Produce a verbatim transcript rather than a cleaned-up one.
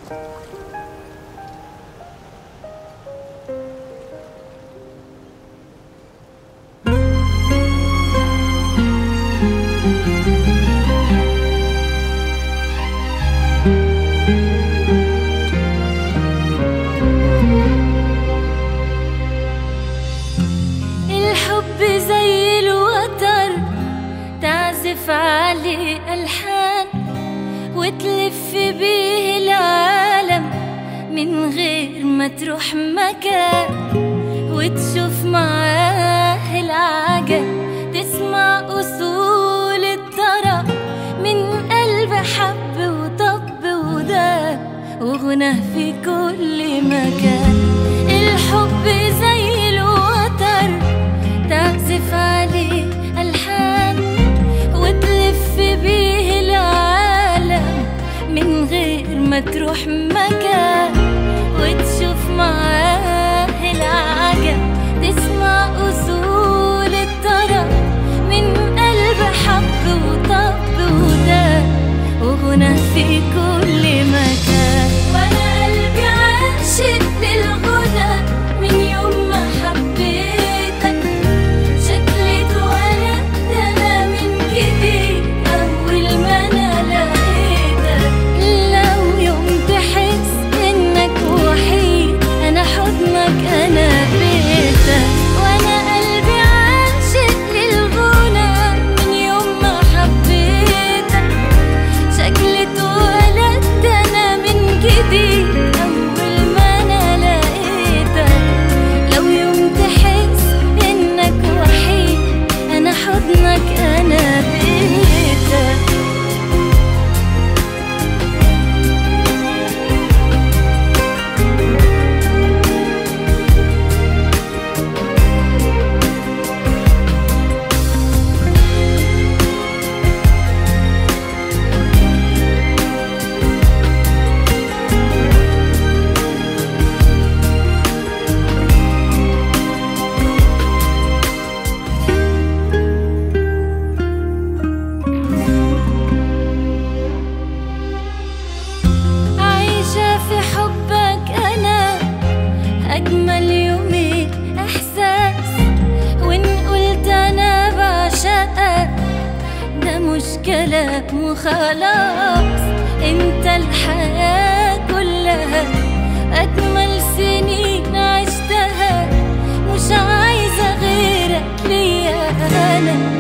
زي الوتر تعزف عليه ألحان وتلف بيه العالم من غير ما تروح مكان، وتشوف معاه العجب تسمع أصول الطرب من قلب حب وطب وداب وغنى في كل مكان. الحب زي الوتر تعزف عليه ألحان وتلف بيه العالم من غير ما تروح مكان، وتشوف معاه العجب تسمع أصول الطرب من قلب حب وطب وداب وغنى في كل مكان. وأنا قلبي عاشق للغنى من يوم ما حبيتك، شكلي اتولدت أنا من جديد أول ما أنا لقيتك. لو يوم تحس إنك وحيد أنا حضنك أنا بيتك. وأنا قلبي عاشق للغنى من يوم ما حبيتك، شكلي اتولدت أنا من جديد أول ما أنا لقيتك. لو يوم تحس إنك وحيد أنا حضنك أنا بيتك. عايشة في حبك أنا أجمل يومين إحساس، وإن قلت أنا بعشقك ده مش كلام وخلاص. أنت الحياة كلها أجمل سنين عشتها، مش عايزة غيرك ليا أنا.